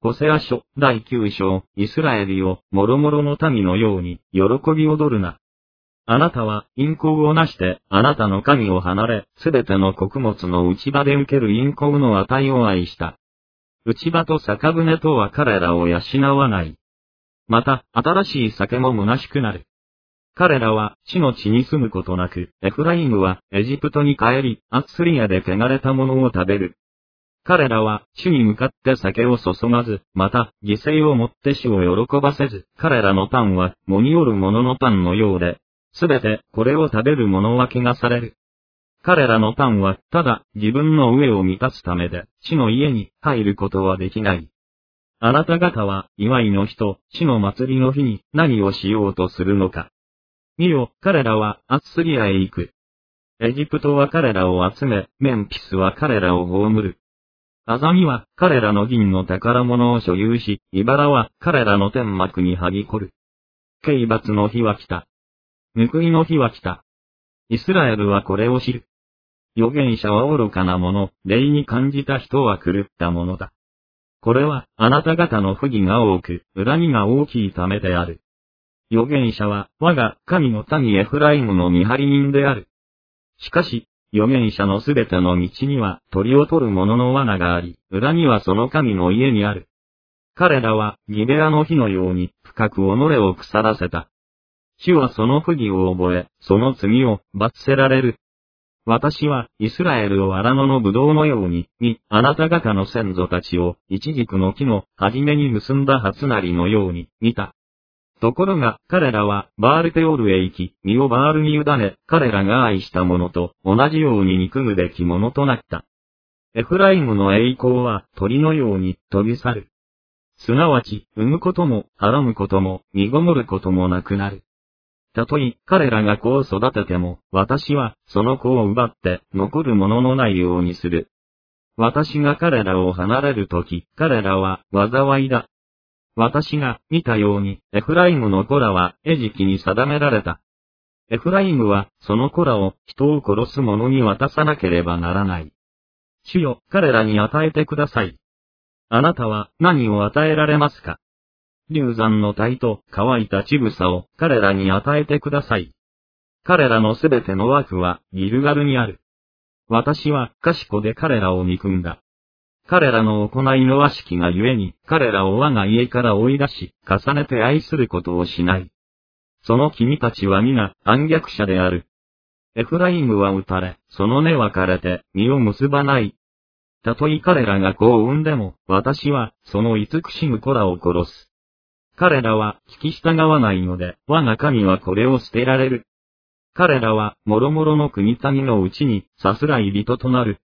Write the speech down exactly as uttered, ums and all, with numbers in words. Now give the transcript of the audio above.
ホセア書だいきゅう章、イスラエルよ、もろもろの民のように、喜び踊るな。あなたは、陰行をなして、あなたの神を離れ、すべての穀物の内場で受ける陰行の値を愛した。内場と酒舟とは彼らを養わない。また、新しい酒も虚しくなる。彼らは、地の地に住むことなく、エフライムは、エジプトに帰り、アッスリアで汚れたものを食べる。彼らは、主に向かって酒を注がず、また、犠牲をもって主を喜ばせず、彼らのパンは、もによるもののパンのようで、すべて、これを食べる者は汚される。彼らのパンは、ただ、自分の上を満たすためで、地の家に入ることはできない。あなた方は、祝いの日と、地の祭りの日に、何をしようとするのか。見よ、彼らは、アッスリアへ行く。エジプトは彼らを集め、メンピスは彼らを葬る。アザミは彼らの銀の宝物を所有し、イバラは彼らの天幕にはびこる。刑罰の日は来た。報いの日は来た。イスラエルはこれを知る。預言者は愚かなもの、霊に感じた人は狂ったものだ。これはあなた方の不義が多く、恨みが大きいためである。預言者は我が神の民エフライムの見張り人である。しかし、預言者のすべての道には鳥を取る者の罠があり、恨みはその神の家にある。彼らはギベアの火のように深く己を腐らせた。主はその不義を覚え、その罪を罰せられる。私はイスラエルを荒野のブドウのように、に、あなた方の先祖たちを、イチジクの木の初めに結んだ初なりのように、見た。ところが、彼らは、バールペオルへ行き、身をバールに委ね、彼らが愛したものと、同じように憎むべきものとなった。エフライムの栄光は、鳥のように、飛び去る。すなわち、産むことも、はらむことも、身ごもることもなくなる。たとえ、彼らが子を育てても、私は、その子を奪って、残るもののないようにする。私が彼らを離れるとき、彼らは、災いだ。私が見たように、エフライムの子らは、餌食に定められた。エフライムは、その子らを、人を殺す者に渡さなければならない。主よ、彼らに与えてください。あなたは、何を与えられますか？流産の体と、乾いた乳房を、彼らに与えてください。彼らのすべての枠は、ギルガルにある。私は、賢で彼らを憎んだ。彼らの行いの悪しきがゆえに、彼らを我が家から追い出し、重ねて愛することをしない。その君たちは皆、反逆者である。エフライムは打たれ、その根は枯れて、実を結ばない。たとえ彼らが子を産んでも、私は、その慈しむ子らを殺す。彼らは、聞き従わないので、我が神はこれを捨てられる。彼らは、もろもろの国民のうちに、さすらい人となる。